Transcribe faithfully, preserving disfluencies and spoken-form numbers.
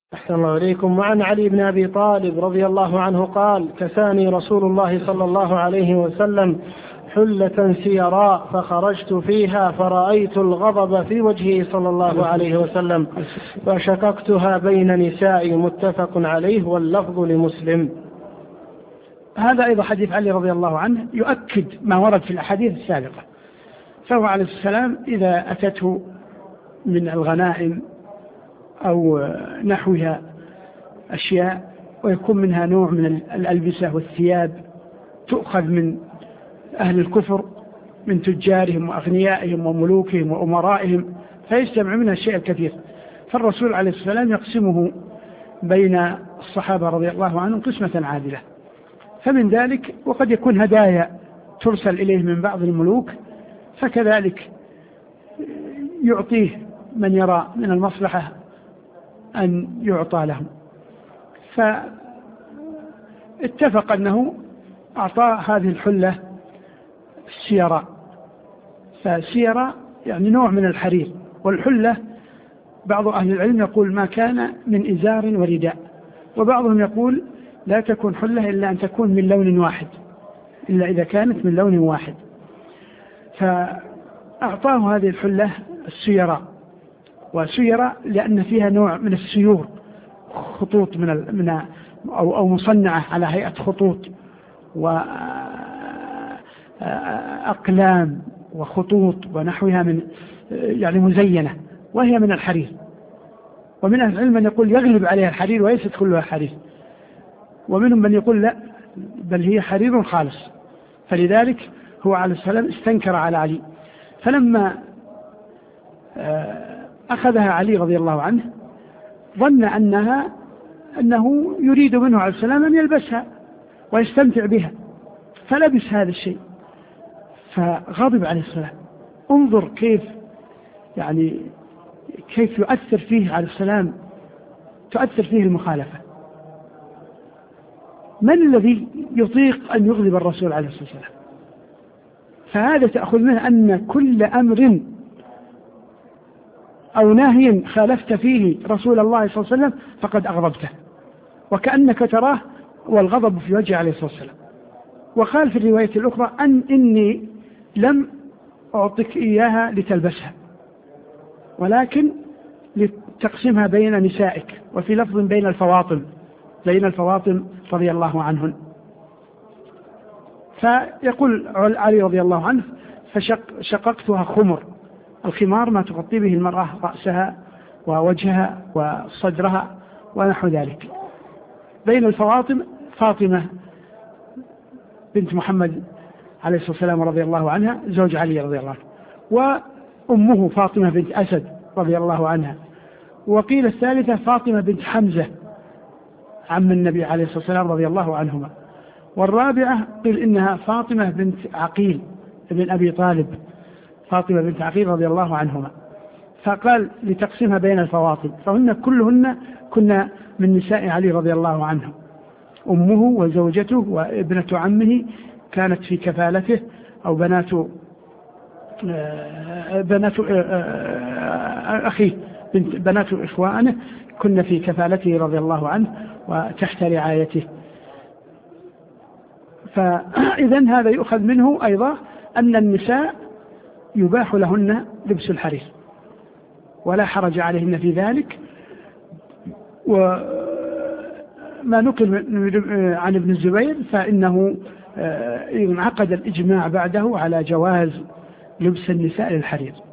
أحسن الله إليكم. وعن علي بن أبي طالب رضي الله عنه قال: كساني رسول الله صلى الله عليه وسلم حلة سيراء فخرجت فيها فرأيت الغضب في وجهه صلى الله عليه وسلم فشققتها بين نسائي. متفق عليه واللفظ لمسلم. هذا أيضا حديث علي رضي الله عنه يؤكد ما ورد في الأحاديث السابقة. فهو عليه السلام إذا أتته من الغنائم أو نحوها أشياء ويكون منها نوع من الألبسة والثياب تؤخذ من أهل الكفر من تجارهم وأغنيائهم وملوكهم وأمرائهم، فيجتمع منها الشيء الكثير، فالرسول عليه السلام يقسمه بين الصحابة رضي الله عنهم قسمة عادلة. فمن ذلك وقد يكون هدايا ترسل إليه من بعض الملوك، فكذلك يعطيه من يرى من المصلحة أن يعطى لهم. فاتفق أنه أعطى هذه الحلة السيراء. فسيراء يعني نوع من الحرير، والحلة بعض أهل العلم يقول ما كان من إزار ورداء، وبعضهم يقول لا تكون حلة إلا أن تكون من لون واحد، إلا إذا كانت من لون واحد. فأعطاه هذه الحلة السيراء، وسيراء لأن فيها نوع من السيور، خطوط من من أو أو مصنعة على هيئة خطوط وأقلام وخطوط ونحوها من يعني مزينة، وهي من الحرير. ومن أهل العلم من يقول يغلب عليها الحرير وليست كلها حرير، ومنهم من يقول لا بل هي حرير خالص. فلذلك هو عليه السلام استنكر على علي، فلما أخذها علي رضي الله عنه ظن أنها أنه يريد منه عليه السلام أن يلبسها ويستمتع بها، فلبس هذا الشيء، فغضب عليه السلام. انظر كيف يعني كيف يؤثر فيه عليه السلام، تؤثر فيه المخالفة. من الذي يطيق أن يغضب الرسول عليه الصلاة والسلام؟ فهذا تأخذ منه أن كل أمر أو نهي خالفت فيه رسول الله صلى الله عليه وسلم فقد أغضبته، وكأنك تراه والغضب في وجه عليه الصلاة والسلام. وقال في الرواية الأخرى أن إني لم أعطك إياها لتلبسها ولكن لتقسمها بين نسائك، وفي لفظ بين الفواطم بين الفواطم رضي الله عنهن. فيقول علي رضي الله عنه فشققتها خمر. الخمار ما تغطي به المرأة رأسها ووجهها وصدرها ونحو ذلك. بين الفواطم فاطمة بنت محمد عليه الصلاة والسلام رضي الله عنها زوج علي رضي الله عنه، وأمه فاطمة بنت أسد رضي الله عنها، وقيل الثالثة فاطمة بنت حمزة عم النبي عليه الصلاة والسلام رضي الله عنهما، والرابعة قيل إنها فاطمة بنت عقيل بن أبي طالب فاطمة بنت عقيل رضي الله عنهما. فقال لتقسمها بين الفواطم، فهن كلهن كنا من نساء علي رضي الله عنه. أمه وزوجته وابنة عمه كانت في كفالته، أو بنات بنات أخيه بنات إخوانه كنا في كفالته رضي الله عنه وتحت رعايته. فإذن هذا يؤخذ منه أيضا أن النساء يباح لهن لبس الحرير ولا حرج عليهن في ذلك. وما نقل عن ابن الزبير فإنه انعقد الإجماع بعده على جواز لبس النساء الحرير.